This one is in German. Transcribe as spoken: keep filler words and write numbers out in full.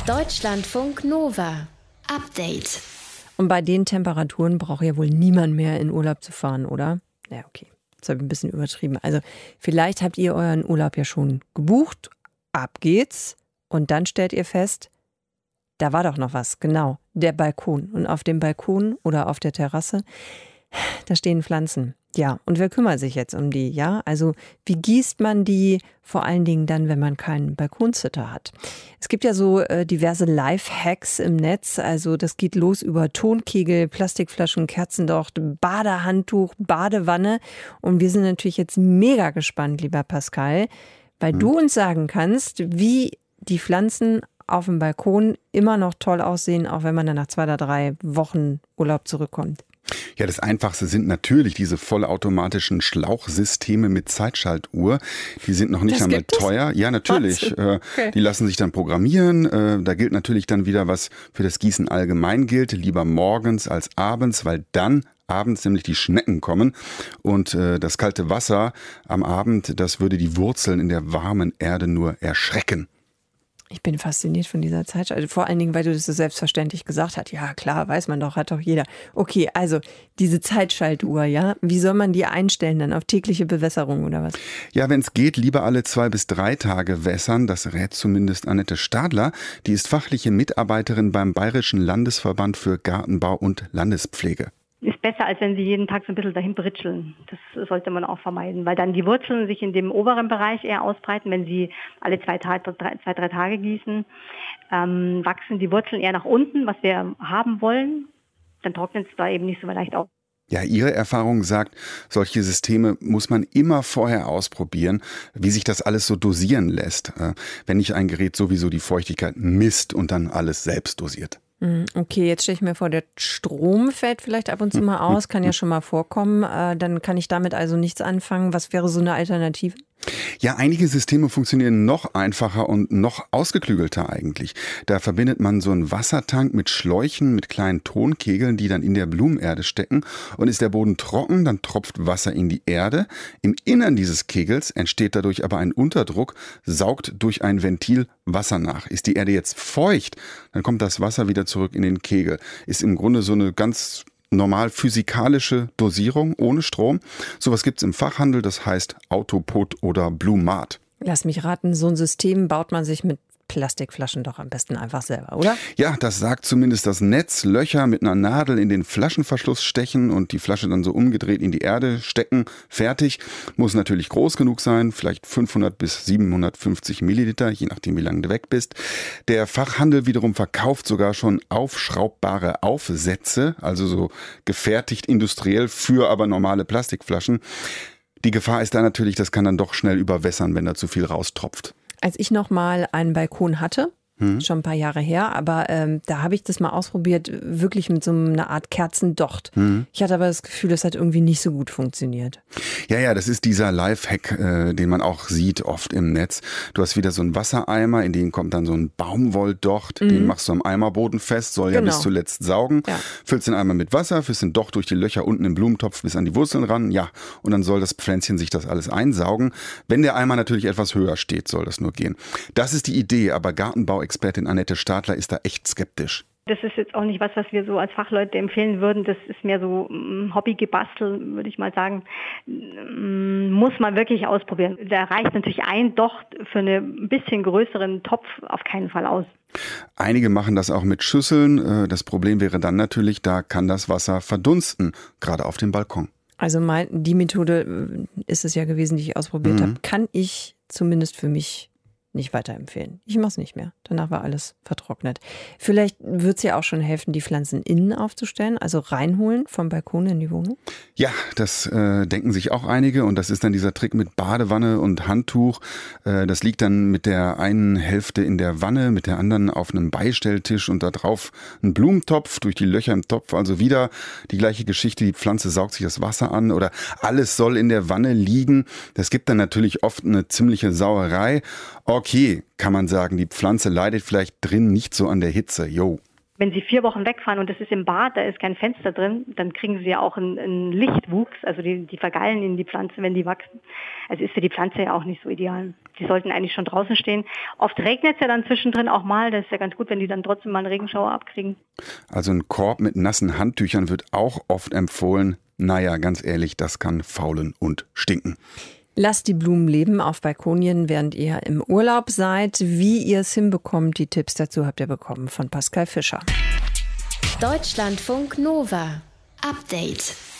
Deutschlandfunk Nova. Update. Und bei den Temperaturen braucht ja wohl niemand mehr in Urlaub zu fahren, oder? Ja, okay. Das habe ich ein bisschen übertrieben. Also vielleicht habt ihr euren Urlaub ja schon gebucht. Ab geht's. Und dann stellt ihr fest, da war doch noch was. Genau, der Balkon. Und auf dem Balkon oder auf der Terrasse, da stehen Pflanzen. Ja, und wer kümmert sich jetzt um die? Ja, also wie gießt man die? Vor allen Dingen dann, wenn man keinen Balkonsitter hat. Es gibt ja so äh, diverse Life-Hacks im Netz. Also das geht los über Tonkegel, Plastikflaschen, Kerzendocht, Badehandtuch, Badewanne. Und wir sind natürlich jetzt mega gespannt, lieber Pascal, weil mhm. du uns sagen kannst, wie die Pflanzen auf dem Balkon immer noch toll aussehen, auch wenn man dann nach zwei oder drei Wochen Urlaub zurückkommt. Ja, das Einfachste sind natürlich diese vollautomatischen Schlauchsysteme mit Zeitschaltuhr. Die sind noch nicht das einmal teuer. Ja, natürlich. Äh, okay. Die lassen sich dann programmieren. Äh, da gilt natürlich dann wieder, was für das Gießen allgemein gilt. Lieber morgens als abends, weil dann abends nämlich die Schnecken kommen. Und äh, das kalte Wasser am Abend, das würde die Wurzeln in der warmen Erde nur erschrecken. Ich bin fasziniert von dieser Zeit. Also vor allen Dingen, weil du das so selbstverständlich gesagt hast. Ja, klar, weiß man doch, hat doch jeder. Okay, also diese Zeitschaltuhr, ja, wie soll man die einstellen dann auf tägliche Bewässerung oder was? Ja, wenn es geht, lieber alle zwei bis drei Tage wässern. Das rät zumindest Annette Stadler. Die ist fachliche Mitarbeiterin beim Bayerischen Landesverband für Gartenbau und Landespflege. Ist besser, als wenn sie jeden Tag so ein bisschen dahin britscheln. Das sollte man auch vermeiden, weil dann die Wurzeln sich in dem oberen Bereich eher ausbreiten. Wenn sie alle zwei, Tage, drei, zwei drei Tage gießen, ähm, wachsen die Wurzeln eher nach unten, was wir haben wollen. Dann trocknet es da eben nicht so leicht auf. Ja, Ihre Erfahrung sagt, solche Systeme muss man immer vorher ausprobieren, wie sich das alles so dosieren lässt, wenn nicht ein Gerät sowieso die Feuchtigkeit misst und dann alles selbst dosiert. Okay, jetzt stelle ich mir vor, der Strom fällt vielleicht ab und zu mal aus, kann ja schon mal vorkommen. Dann kann ich damit also nichts anfangen. Was wäre so eine Alternative? Ja, einige Systeme funktionieren noch einfacher und noch ausgeklügelter eigentlich. Da verbindet man so einen Wassertank mit Schläuchen, mit kleinen Tonkegeln, die dann in der Blumenerde stecken. Und ist der Boden trocken, dann tropft Wasser in die Erde. Im Innern dieses Kegels entsteht dadurch aber ein Unterdruck, saugt durch ein Ventil Wasser nach. Ist die Erde jetzt feucht, dann kommt das Wasser wieder zurück in den Kegel. Ist im Grunde so eine ganz normal physikalische Dosierung ohne Strom. Sowas gibt's im Fachhandel, das heißt Autopot oder Blumat. Lass mich raten, so ein System baut man sich mit Plastikflaschen doch am besten einfach selber, oder? Ja, das sagt zumindest das Netz. Löcher mit einer Nadel in den Flaschenverschluss stechen und die Flasche dann so umgedreht in die Erde stecken. Fertig. Muss natürlich groß genug sein, vielleicht fünfhundert bis siebenhundertfünfzig Milliliter, je nachdem wie lange du weg bist. Der Fachhandel wiederum verkauft sogar schon aufschraubbare Aufsätze, also so gefertigt industriell für aber normale Plastikflaschen. Die Gefahr ist da natürlich, das kann dann doch schnell überwässern, wenn da zu viel raustropft. Als ich noch mal einen Balkon hatte, hm. schon ein paar Jahre her, aber ähm, da habe ich das mal ausprobiert, wirklich mit so einer Art Kerzendocht. Hm. Ich hatte aber das Gefühl, das hat irgendwie nicht so gut funktioniert. Ja, ja, das ist dieser Lifehack, äh, den man auch sieht oft im Netz. Du hast wieder so einen Wassereimer, in den kommt dann so ein Baumwolldocht, mhm. den machst du am Eimerboden fest, soll genau. ja bis zuletzt saugen. Ja. Füllst den Eimer mit Wasser, führst den Docht durch die Löcher unten im Blumentopf bis an die Wurzeln ran, ja, und dann soll das Pflänzchen sich das alles einsaugen. Wenn der Eimer natürlich etwas höher steht, soll das nur gehen. Das ist die Idee, aber Gartenbauexpertin Annette Stadler ist da echt skeptisch. Das ist jetzt auch nicht was, was wir so als Fachleute empfehlen würden. Das ist mehr so Hobbygebastel, würde ich mal sagen. Muss man wirklich ausprobieren. Da reicht natürlich ein Docht für einen bisschen größeren Topf auf keinen Fall aus. Einige machen das auch mit Schüsseln. Das Problem wäre dann natürlich, da kann das Wasser verdunsten, gerade auf dem Balkon. Also mein, die Methode ist es ja gewesen, die ich ausprobiert mhm. habe, kann ich zumindest für mich nicht weiterempfehlen. Ich mache es nicht mehr. Danach war alles vertrocknet. Vielleicht wird es ja auch schon helfen, die Pflanzen innen aufzustellen, also reinholen vom Balkon in die Wohnung. Ja, das äh, denken sich auch einige und das ist dann dieser Trick mit Badewanne und Handtuch. Äh, das liegt dann mit der einen Hälfte in der Wanne, mit der anderen auf einem Beistelltisch und da drauf ein Blumentopf durch die Löcher im Topf. Also wieder die gleiche Geschichte. Die Pflanze saugt sich das Wasser an oder alles soll in der Wanne liegen. Das gibt dann natürlich oft eine ziemliche Sauerei. Okay, kann man sagen, die Pflanze leidet vielleicht drin nicht so an der Hitze. Jo. Wenn Sie vier Wochen wegfahren und das ist im Bad, da ist kein Fenster drin, dann kriegen Sie ja auch einen, einen Lichtwuchs, also die, die vergeilen in die Pflanze, wenn die wachsen. Also ist für die Pflanze ja auch nicht so ideal. Die sollten eigentlich schon draußen stehen. Oft regnet es ja dann zwischendrin auch mal, das ist ja ganz gut, wenn die dann trotzdem mal einen Regenschauer abkriegen. Also ein Korb mit nassen Handtüchern wird auch oft empfohlen. Naja, ganz ehrlich, das kann faulen und stinken. Lasst die Blumen leben auf Balkonien, während ihr im Urlaub seid. Wie ihr es hinbekommt, die Tipps dazu habt ihr bekommen von Pascal Fischer. Deutschlandfunk Nova. Update.